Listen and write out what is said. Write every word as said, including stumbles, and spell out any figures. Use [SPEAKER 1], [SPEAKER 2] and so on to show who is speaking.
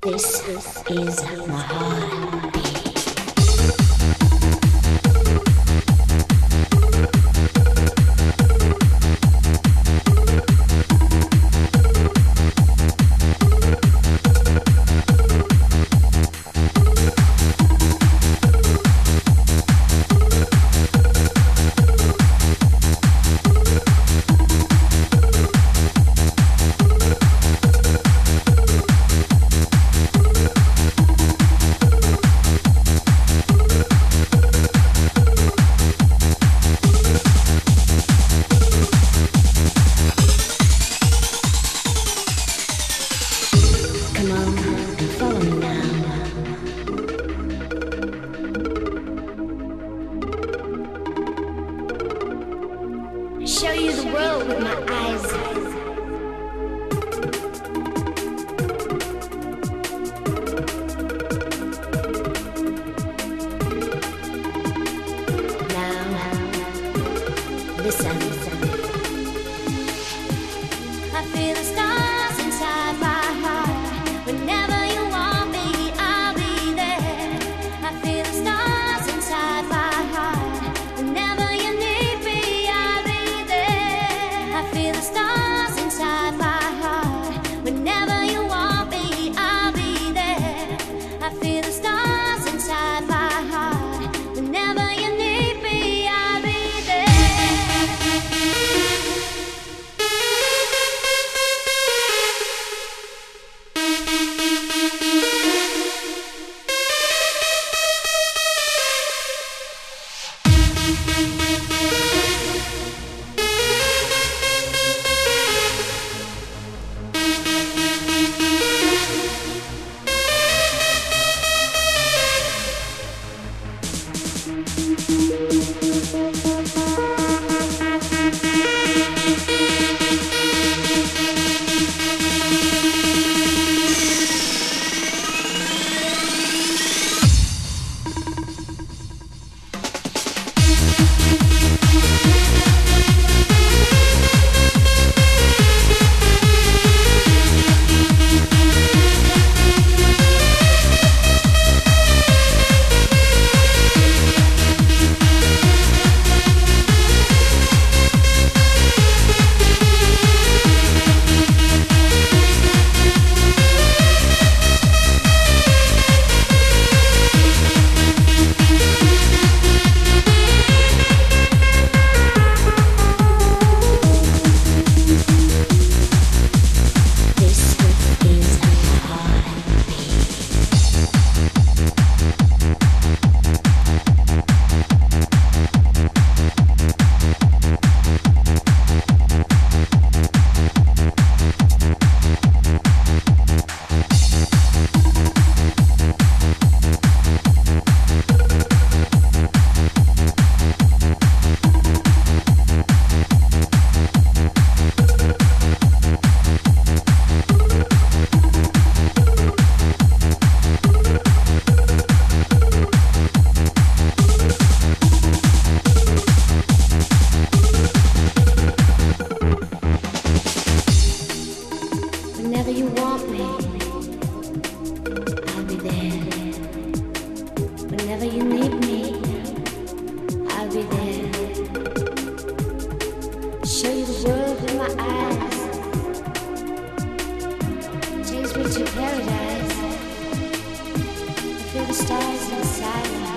[SPEAKER 1] This is my heartbeat. Show you the world with my eyes. Now, listen. I feel the stars inside my heart. Whenever you want me, I'll be there. I feel the stars inside my heart. Whenever you need me, I'll be there. I feel the stars inside my heart. Whenever you want me, I'll be there. I feel the stars inside my heart. Whenever you need me, I'll be there. Whenever you want me, I'll be there. Whenever you need me, I'll be there. Show you the world with my eyes. Take me to paradise. I feel the stars inside me.